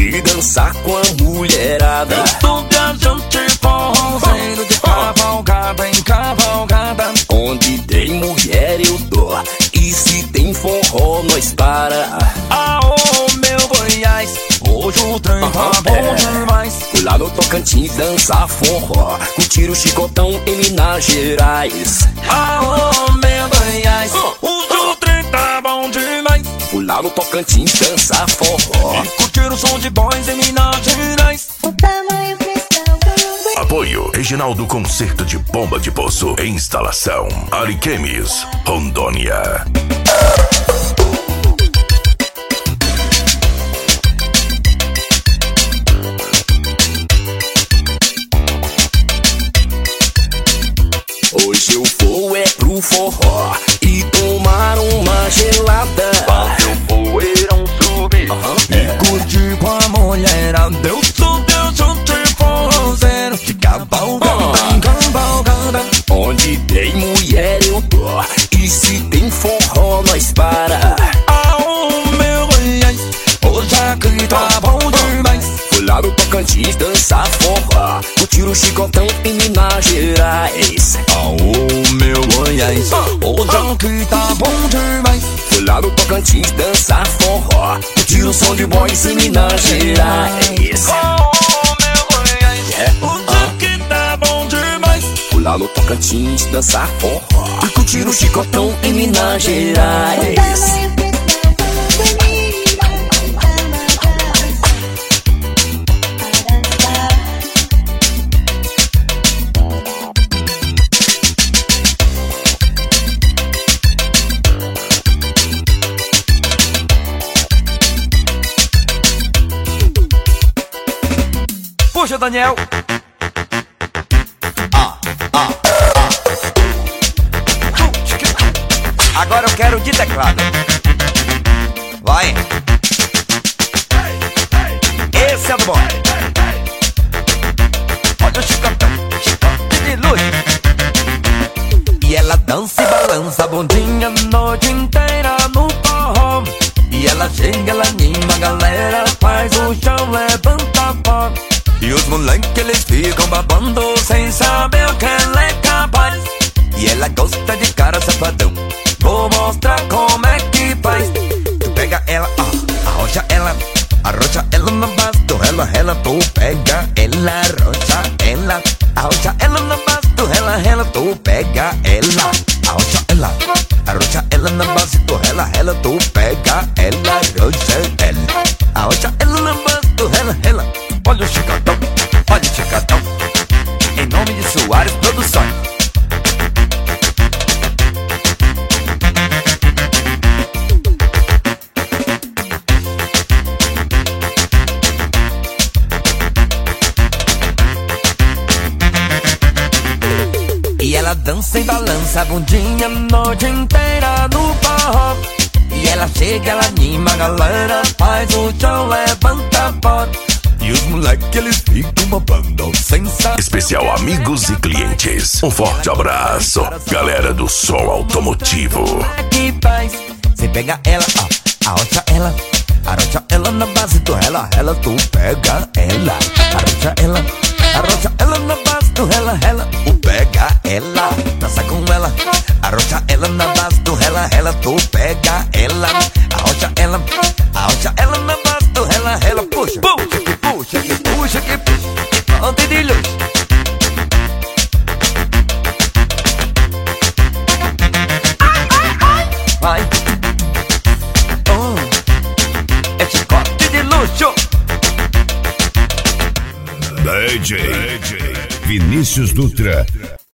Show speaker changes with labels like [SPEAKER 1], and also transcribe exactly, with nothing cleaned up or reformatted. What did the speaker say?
[SPEAKER 1] de dançar com a mulherada.
[SPEAKER 2] Eu sou viajante forrozeiro de cavalgada em cavalgada.
[SPEAKER 1] Onde tem mulher eu dou, e se tem forró nós para.
[SPEAKER 2] Aô, meu Goiás, hoje o trem tá bom demais.
[SPEAKER 1] Fui lá no Tocantins dançar forró, curtir o chicotão em Minas Gerais.
[SPEAKER 2] Aô, meu Goiás, hoje o trem tá bom demais.
[SPEAKER 1] Fui lá no Tocantins dançar forró
[SPEAKER 2] e curtir o som de boys em Minas Gerais.
[SPEAKER 3] O tamanho cristal do
[SPEAKER 4] Apoio Reginaldo Concerto de Bomba de Poço. Instalação Ariquemes, Rondônia.
[SPEAKER 1] Hoje eu vou é pro forró e tomar uma gelada.
[SPEAKER 2] Fazer o poeirão subir
[SPEAKER 1] Uhum.
[SPEAKER 2] e curtir com a mulherada. Eu sou viajante forrozeiro de cavalgada em cavalgada.
[SPEAKER 1] Onde tem mulher eu dou, e se tem forró nós para.
[SPEAKER 2] Aô, meu Goiás, hoje aqui tá bom demais.
[SPEAKER 1] Fui lá no Tocantins dançar forró, curtir o chicotão em Minas Gerais.
[SPEAKER 2] Aô, meu Goiás, hoje aqui tá bom demais.
[SPEAKER 1] Fui lá no Tocantins dançar forró, curtir o som de boys em Minas Gerais.
[SPEAKER 2] Aô, meu Goiás,
[SPEAKER 1] Yeah.
[SPEAKER 2] hoje aqui tá bom demais.
[SPEAKER 1] Fui lá no Tocantins dançar forró e curtir o chicotão em Minas Gerais.
[SPEAKER 2] Puxa, Daniel.
[SPEAKER 1] Ah, ah,
[SPEAKER 2] Agora eu quero de teclado. Vai. Esse é do bom. Olha o chicotão, chicote de luz. E ela dança e balança a bundinha a noite inteira no forró. E ela chega, ela anima a galera, faz o chão, levanta pó. E os moleques eles ficam babando sem saber o que ela é capaz. E ela gosta de cara safadão, vou mostrar como é que faz. Tu pega ela, ó, arrocha ela, arrocha ela na base do rela, rela. Tu pega ela, arrocha ela, arrocha ela na base do rela, rela. Tu pega ela, arrocha ela, arrocha ela na base do rela, rela. Tu pega ela, arrocha ela, arrocha ela na base do rela, rela. Olha o chicotão, olha o chicotão, em nome de Soares Produções. E ela dança e balança a bundinha a noite inteira no forró. E ela chega, ela anima a galera, faz o show, levanta pó. E os moleques eles ficam babando sem saber.
[SPEAKER 4] Especial amigos e clientes. Um forte abraço, galera do som automotivo.
[SPEAKER 2] Que faz? Você pega ela, ó, arrocha ela, arrocha ela na base do rela, rela. Tu pega ela, arrocha ela, arrocha ela na base do rela, rela. Tu pega ela, dança com ela, arrocha ela na base do rela, rela. Tu pega ela, arrocha ela, arrocha ela na base do rela, rela. Puxa, puxa, que puxa, que puxa, que puxa. Ponte de luz. Vai. Oh, é chicote de luxo.
[SPEAKER 4] D J Vinícius Dutra